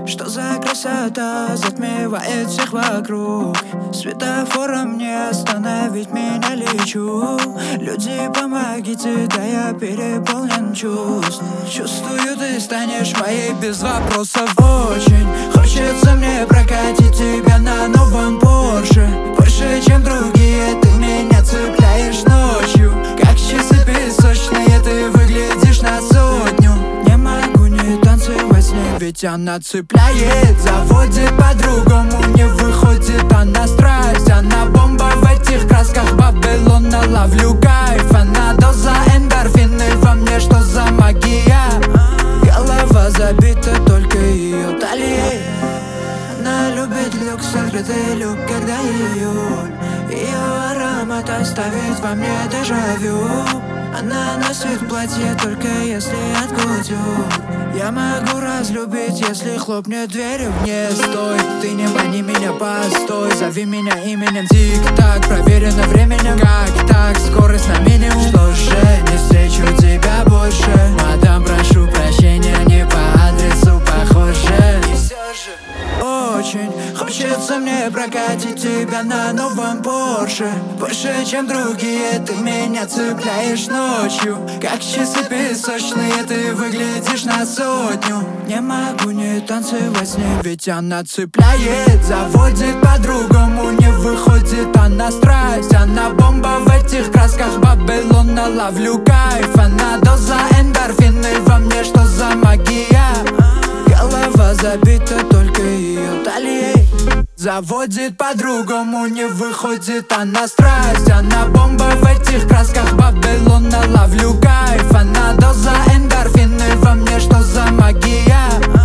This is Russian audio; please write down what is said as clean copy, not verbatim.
Что за красота затмевает всех вокруг? Светофором не остановить меня, лечу. Люди, помогите, да я переполнен чувств. Чувствую, ты станешь моей без вопросов. Очень хочется мне прокатить тебя на новом Порше. Больше, чем другие, ты меня цепляешь ночью. Как часы песочные, ты выглядишь на сотню. Не могу не танцевать с ней, ведь она цепляет. Заводит по-другому, не выходит она страсть. Она бомба в этих красках Babylon, ловлю кайф. Она доза эндорфины во мне, что за магия? Голова забита только ее талией. Она любит люкс, открытый люк, когда июль. Ее аромат оставит во мне дежавю. Она носит платье только если от кутюр. Я могу разлюбить, если хлопнет дверью. Не стой, ты не мани меня, постой. Зови меня именем, тик-так, проверено временем. Как так, скорость на минимум. Что же, не встречу тебя больше. Мадам, прошу прощения, не по адресу похоже. И все же очень хочется мне прокатить тебя на новом Порше. Больше, чем другие, ты меня цепляешь ночью. Как часы песочные, ты выглядишь на сотню. Не могу не танцевать с ней, ведь она цепляет. Заводит по-другому, не выходит она страсть. Она бомба в этих красках Babylon, ловлю кайф. Она доза эндорфины во мне, что за магия? Голова забита только ее талией. Заводит по-другому, не выходит она страсть. Она бомба в этих красках Babylon, ловлю кайф. Она доза эндорфины во мне, что за магия?